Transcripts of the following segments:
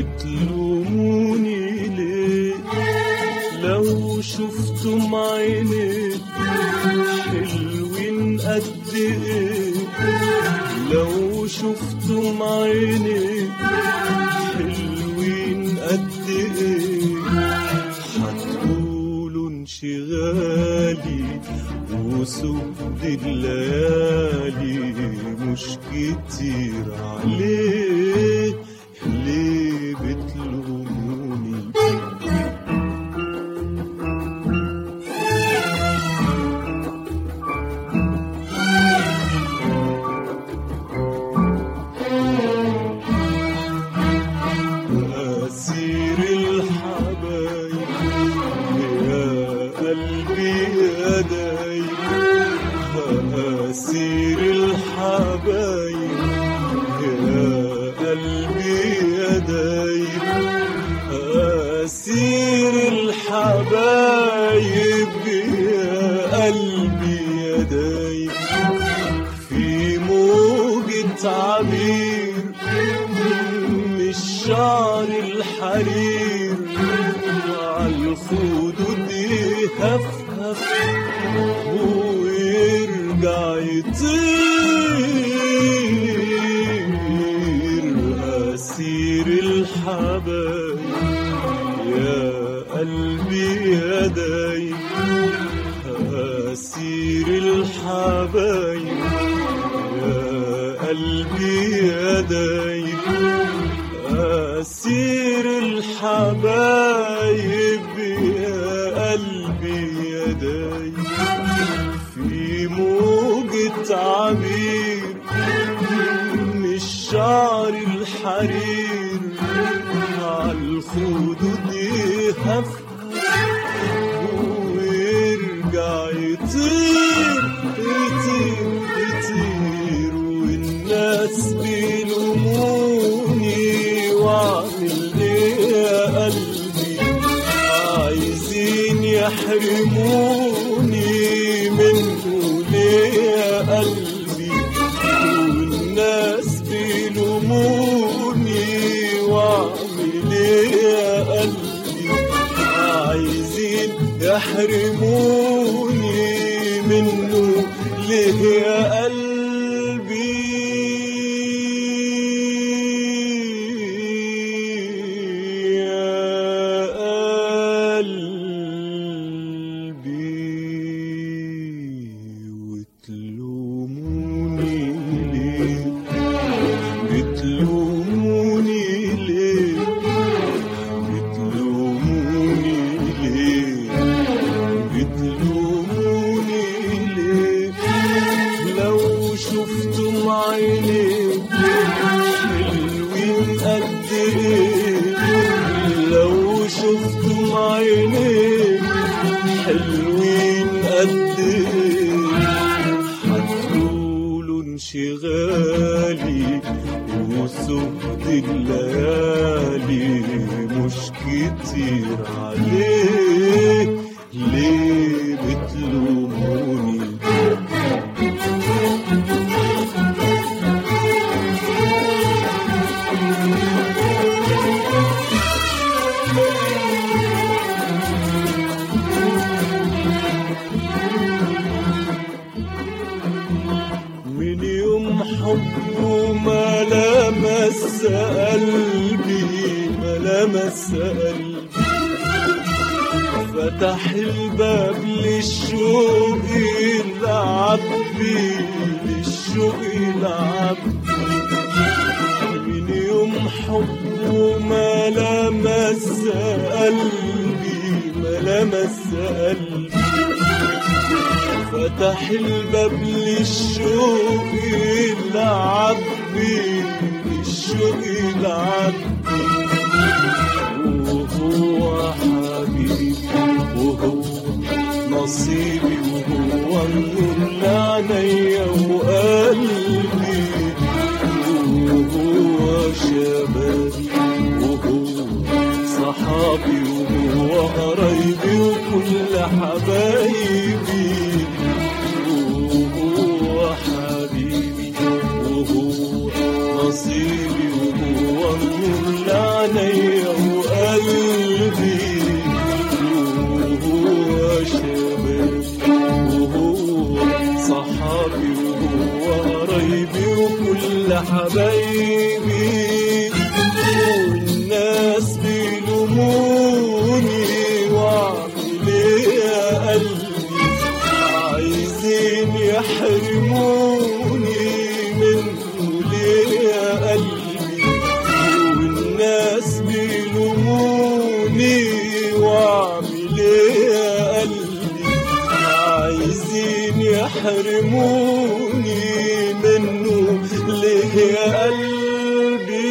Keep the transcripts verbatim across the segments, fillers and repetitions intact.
بتلوموني ليه؟ لو شفتم عينيك حلوين قد ايه، لو شفتم عينيك حلوين قد ايه، هتقولوا انشغالي وسود الليالي مش كتير عليه، ليه بتلوموني؟ أسير الحبايب يا قلبي يا دايب، أسير الحبايب يا قلبي يا دايب، أسير الحبايب يا قلبي يا دايب، في موجة عبير من الشعر الحرير، عالخدود يهفهف ويرجع يطير، أسير الحبايب يا قلبي يا دايب، أسير الحبايب يا قلبي يا دايب، أسير الحبايب يا قلبي يا دايب، في موجة عبير من الشعر الحرير، عالخدود يهفهف ويرجع يطير يطير يطير، والناس بيلوموني واعمل ايه يا قلبي، عايزين يحرموني منه ليه يا قلبي، والناس بيلوموني واعمل ايه يا قلبي، عايزين يحرموني منه ليه يا قلبي. شفتم عينيك حلوين قد ايه، لو شفتم عينيك حلوين قد ايه، هتقولوا انشغالي وسود الليالي مش كتير عليه، ليه بتلوموني؟ من يوم حبه ما لمس قلبي، ما لمس قلبي، فتح الباب للشوق يلعب بيه، للشوق يلعب بيه. من يوم حبه ما لمس قلبي، ما لمس قلبي، فتح الباب للشوق يلعب بيه، للشوق يلعب بيه. وهو حبيبي وهو نصيبي وهو النور لعينيا وقلبي، وهو شبابي وهو صحابي وهو قرايبي وكل حبايبي، وهو حبيبي وهو نصيبي وهو النور لعينيا حبايبي، والناس بيلوموني واعمل ايه يا قلبي، عايزين يحرموني منه ليه يا قلبي، والناس بيلوموني واعمل ايه يا قلبي، عايزين يحرموني منه ليه يا قلبي.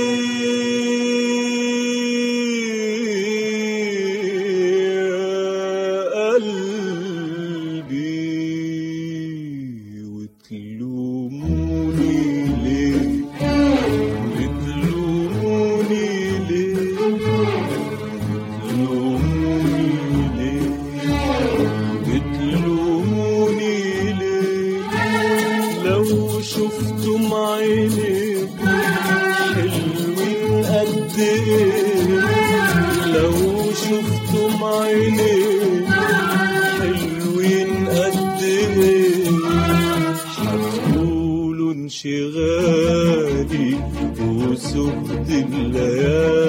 يا قلبي وتلوموني ليه، بتلوموني ليه، بتلوموني ليه، بتلوموني ليه. لو شفتم عينيكم حلوين قد ايه، لو شفتم عينيكم حلوين قد ايه، هتقولوا انشغالي وسبت الليالي.